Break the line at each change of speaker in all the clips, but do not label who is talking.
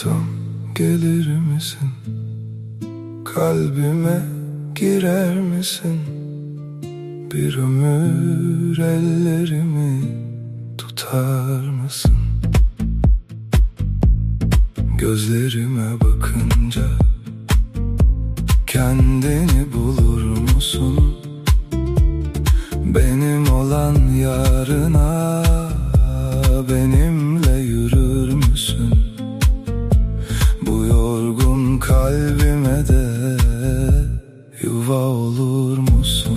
Sorsam gelir misin? Kalbime girer misin? Bir ömür ellerimi tutar mısın? Gözlerime bakınca kendini bulur musun? Benim olan yarına benimle yürür müsün? Bu yorgun kalbime de yuva olur musun?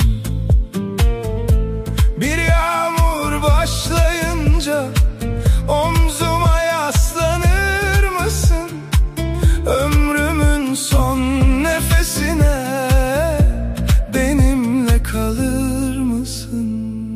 Bir yağmur başlayınca omzuma yaslanır mısın? Ömrümün son nefesine benimle kalır mısın?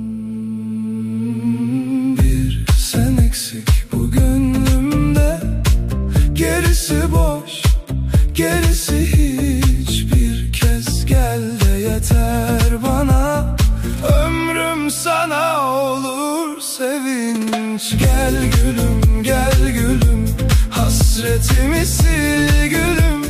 Bir sen eksik bu gönlümde, gerisi boş, gerisi hiç. Bir kez gel de yeter bana, ömrüm sana olur sevinç. Gel gülüm, gel gülüm, hasretimi sil gülüm.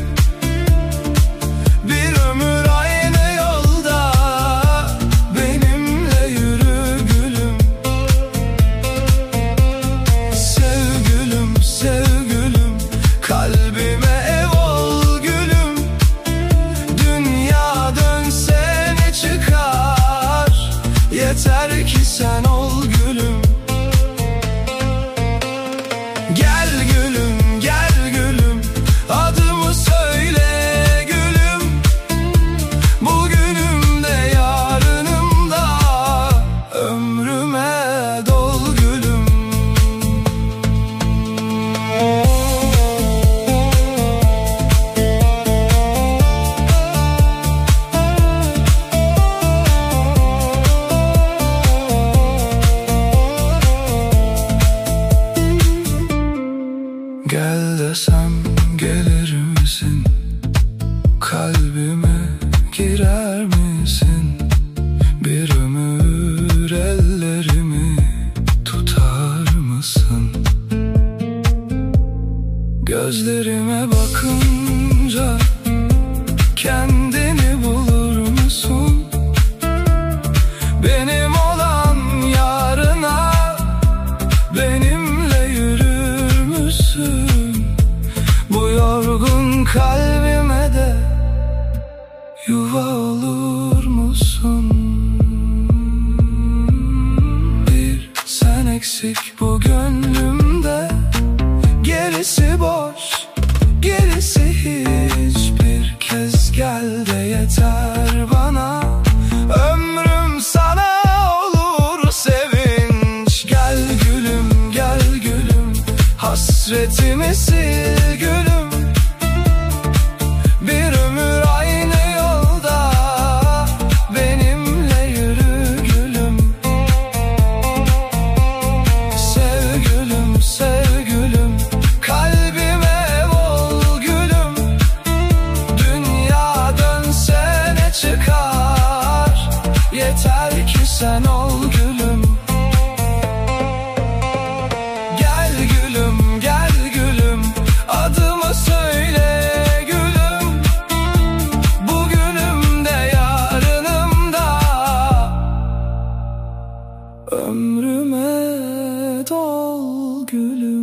Bir ömür aynı yolda benimle yürü gülüm. Sev gülüm, sev gülüm, kalbime ev ol gülüm. Dünya dönse ne çıkar, yeter ki sen ol gülüm. Gel gülüm, gel gülüm, adımı söyle gülüm. Bugünüm de yarınım da ömrüme dol gülüm. Gel desem gelir misin? Kalbime girer misin? Bir ömür ellerimi tutar mısın? Gözlerime bakınca kendini bulur musun? Benim olan yarına benimle yürür müsün? Bu yorgun kalbime de yuva olur musun? Bir sen eksik bu gönlümde, gerisi boş, gerisi hiç. Bir kez gel de yeter bana, ömrüm sana olur sevinç. Gel gülüm, gel gülüm, hasretimi sil gülüm. Bir ömür aynı yolda benimle yürü gülüm. Sev gülüm, sev gülüm, kalbime ev ol gülüm. Dünya dönse ne çıkar, yeter ki sen ol gülüm. Gel gülüm, gel gülüm, adımı söyle gülüm. Bugünüm de yarınım da ömrüme dol gülüm.